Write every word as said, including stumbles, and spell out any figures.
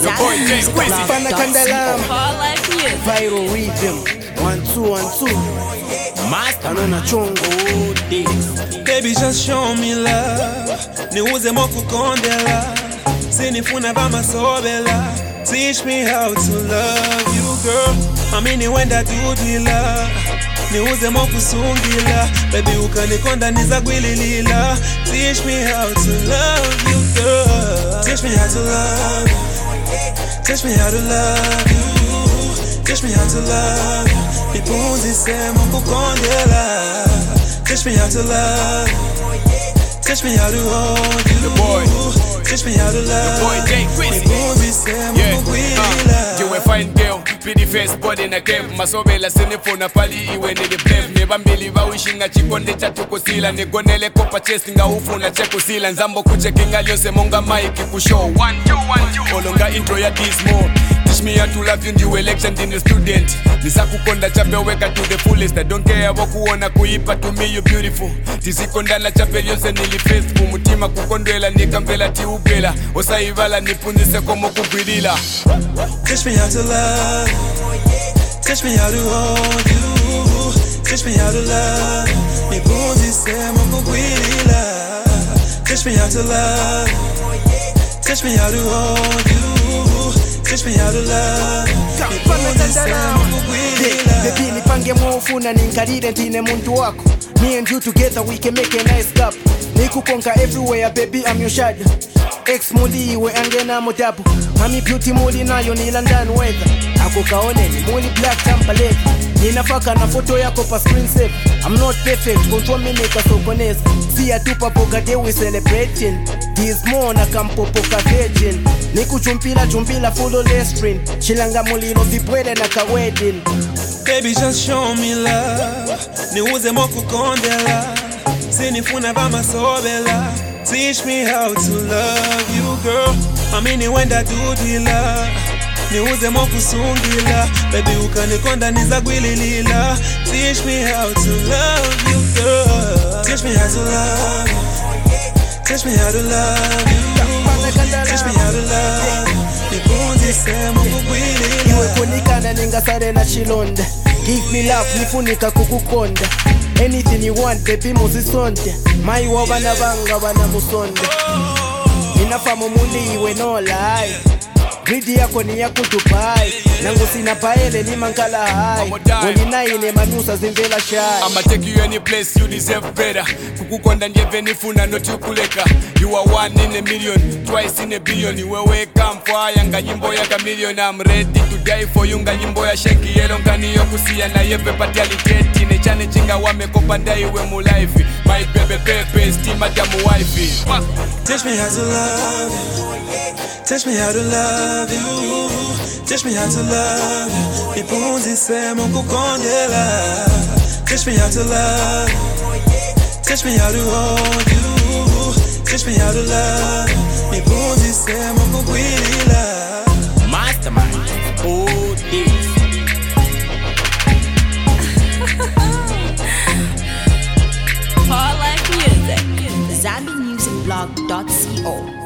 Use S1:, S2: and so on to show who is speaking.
S1: boy Jay Wizzy.
S2: Fana Kandalam,
S3: Call like music.
S2: Viral Rhythm, one two one two. Master Nona Chongo this.
S4: Baby, just show me love. Niuze moku kondela. Sinifuna bama sobela. Teach me how to love you, girl. Amini wenda dudila. Niuze moku sungila. Baby, ukanikonda nizagwililila. Teach me how to love you, girl. Teach me how to love you. Teach me how to love you. Teach me how to love you. Nipunzi sema kukondela. Teach me how to love you. Teach me how to hold you.
S1: The boy.
S4: Teach me how to love
S1: The boy Jay Wizzy.
S4: Nipunzi sema
S1: Yeah,
S4: kukwila.
S1: uh, you a fine girl, pretty face body na kev. Masobela sinifuna pali iwe nili blef. Nebambili bawishinga chikonde chatukosila. Negonele kopa chest nga ufuna chekusila. Nzambo kuchekinga lyose monga maiki kushow. One, two, one, two. Olonga intro ya Gizmo. Teach me how to love you new election in the student. Nisakukonda chape weka to the fullest. I don't care wakuona kuipa to me you beautiful. Tizikonda na chape lyose nili faithful. Mutima kukondwela nikamvela ti ubela. Osaivala nipunzise komo kukwilila.
S4: Teach me how to love you. Teach me how to hold you. Teach me how to love you. Nipunzi sema kukwila. Teach me how to love you. Teach me how to hold you. Teach me how to love you. Nipunzi sema kukwila.
S2: Baby nipange mwofuna ninkalile ntine muntu wako. Me and you together we can make a nice cup. Nikukonka everywhere baby I'm your shadow. Ex muli iwe angena modabu. Mami beauty muli nayo ni London weather. Ako kaoneni muli black tampalete. Ninafaka na foto yako pa screen save. I'm not perfect, control me neka sokoneza. Siya tupa poka day we celebrating. This more na kampopo ka virgin. Niku chumpila chumpila full of lestrin. Shilanga mulilo vipwede na ka wedding.
S4: Baby, just show me love. Niuze moku kondela. Sinifuna bama sobela. Teach me how to love you, girl. Amini wenda dudila. Niuze moku sungila. Baby, ukanikonda nizagwililila. Teach me how to love you, girl. Teach me how to love you. Teach me how to love you. Teach me how to love you. Nipunzi sema kukwilila.
S2: Iwe kunikana ningasare na chilonda. Give me love, nifunika kukukonda. Anything you want, baby musisonde. Mai wabana banga bana musonde. Ninafamu muli iwe no lie. Greedy yako ni ya kutupai. Nangu sina paele ni mankala hai. Woni naine manusa zimvela shy.
S1: I'ma take you any place you deserve better. Kukukonda njeve nifuna not yukuleka. You are one in a million, twice in a billion. Wewe kamfwa yanga nyimbo ya chameleon. I'm ready to die for you nga nyimbo ya Shenki Yelo. Ngani yokusia na yepe pati aliketi. Nechane chinga wame kopanda iwe mu life. My baby pepe stima jamu wifi.
S4: Teach me how to love you. Teach me how to love you. Teach me how to love you. Nipunzi sema kukondela. Teach me how to love you. Teach me how to hold you. Teach me how to love you. Nipunzi sema kukwilila.
S2: Mastermind. Oh, this.
S3: Call like music. Zambi Music Blog dot co.